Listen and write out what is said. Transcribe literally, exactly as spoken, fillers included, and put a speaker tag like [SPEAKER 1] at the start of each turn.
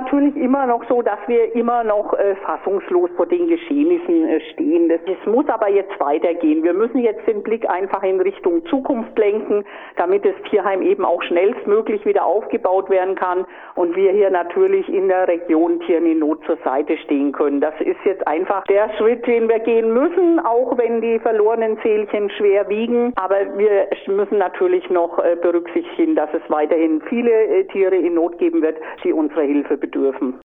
[SPEAKER 1] natürlich immer noch so, dass wir immer noch äh, fassungslos vor den Geschehnissen äh, stehen. Das, das muss aber jetzt weitergehen. Wir müssen jetzt den Blick einfach in Richtung Zukunft lenken, damit das Tierheim eben auch schnellstmöglich wieder aufgebaut werden kann und wir hier natürlich in der Region Tieren in Not zur Seite stehen können. Das ist jetzt einfach der Schritt, den wir gehen müssen, auch wenn die verlorenen Seelchen schwer wiegen. Aber wir müssen natürlich noch äh, berücksichtigen, dass es weiterhin viele äh, Tiere in Not geben wird, die unserer Hilfe bedürfen.